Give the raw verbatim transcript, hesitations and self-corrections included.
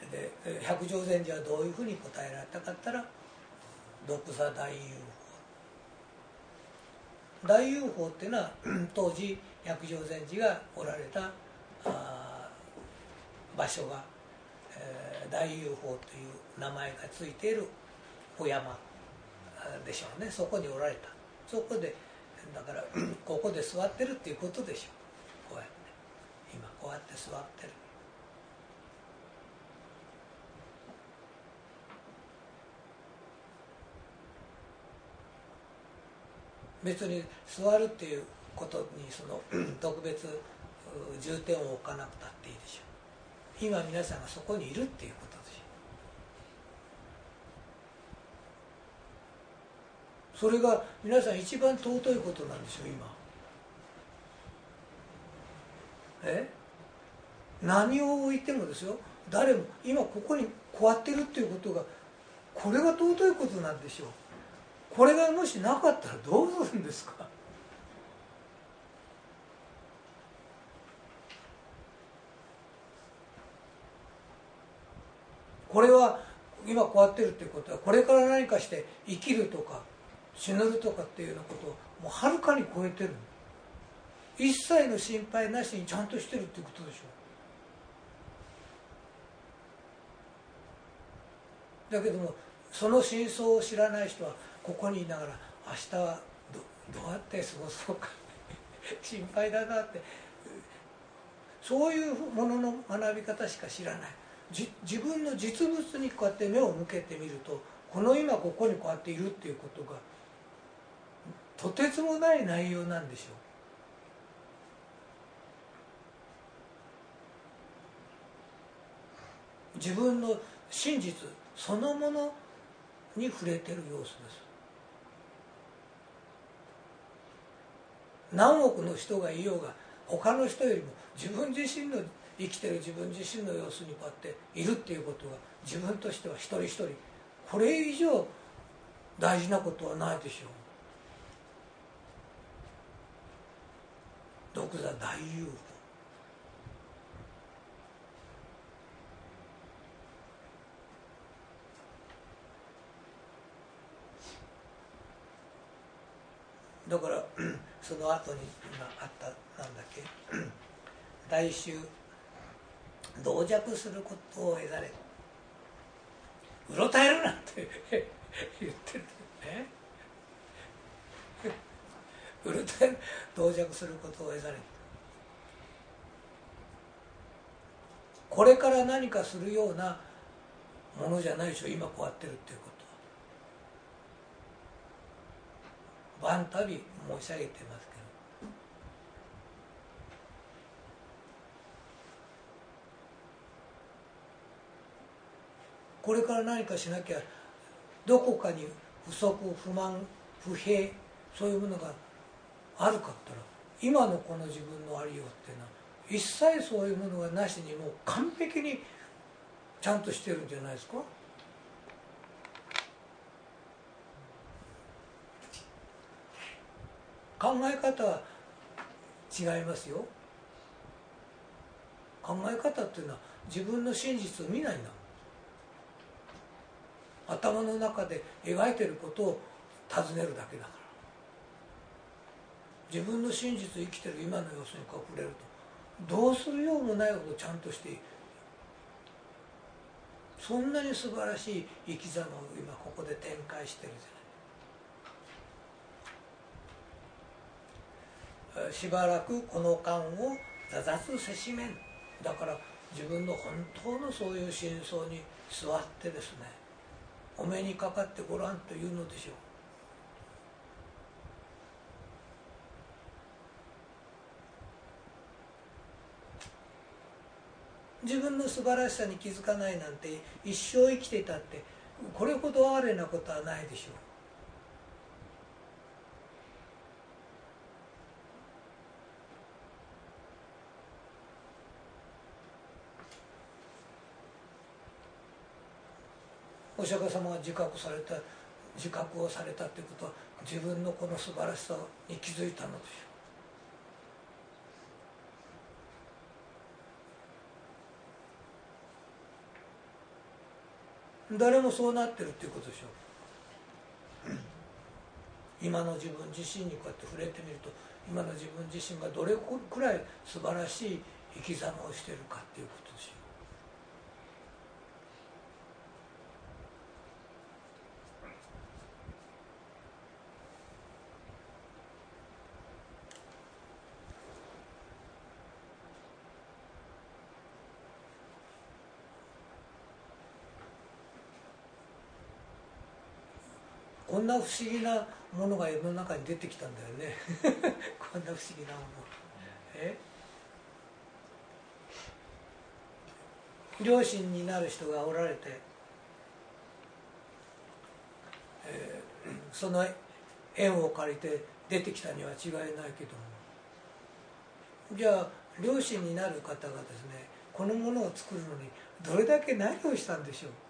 で百丈禅師はどういうふうに答えられたかったら独座大雄法。大雄法っていうのは当時百丈禅師がおられた場所が、えー、大雄法という名前がついているお山でしょうね。そこにおられた。そこでだからここで座ってるっていうことでしょう。こうやって今こうやって座ってる。別に座るっていうことにその特別重点を置かなくたっていいでしょう。今皆さんがそこにいるっていうことでしょう。それが皆さん一番尊いことなんでしょう。今え何を置いてもですよ、誰も今ここにこうやってるっていうことがこれが尊いことなんでしょう。これがもしなかったらどうするんですか。これは今こうやってるっていうことはこれから何かして生きるとか死ぬとかっていうようなことをもうはるかに超えてる。一切の心配なしにちゃんとしてるっていうことでしょう。だけどもその真相を知らない人はここにいながら明日は ど, どうやって過ごそうか心配だなって、そういうものの学び方しか知らない。じ自分の実物にこうやって目を向けてみると、この今ここにこうやっているっていうことがとてつもない内容なんでしょう。自分の真実そのものに触れてる様子です。何億の人がいようが他の人よりも自分自身の生きてる自分自身の様子にこうやっているっていうことが自分としては一人一人これ以上大事なことはないでしょう。独座大雄法だからその後に今あったなんだっけ大衆同弱することを得ざれうろたえるなんて言ってるね。うろたえる同弱することを得ざれこれから何かするようなものじゃないでしょ今こうやってるっていうことは。万度申し上げてますけど、これから何かしなきゃどこかに不足不満不平そういうものがあるかったら今のこの自分のありようっていうのは一切そういうものがなしにもう完璧にちゃんとしてるんじゃないですか。考え方は違いますよ。考え方っていうのは自分の真実を見ないんだもん。頭の中で描いてることを尋ねるだけだから。自分の真実生きてる今の様子にこう触れるとどうするようもないほどちゃんとしている。そんなに素晴らしい生き様を今ここで展開してるじゃない。しばらくこの間を座雑せしめん。だから自分の本当のそういう真相に座ってですねお目にかかってごらんというのでしょう。自分の素晴らしさに気づかないなんて一生生きていたってこれほど哀れなことはないでしょう。お釈迦様が自覚された自覚をされたということは自分のこの素晴らしさに気づいたのでしょう。 誰もそうなってるっていうことでしょう。今の自分自身にこうやって触れてみると、今の自分自身がどれくらい素晴らしい生き様をしているかっていうことでしょう。こんな不思議なものが世の中に出てきたんだよねこんな不思議なもの。え両親になる人がおられて、えー、その縁を借りて出てきたには違いないけども、じゃあ両親になる方がですね、このものを作るのにどれだけ何をしたんでしょう。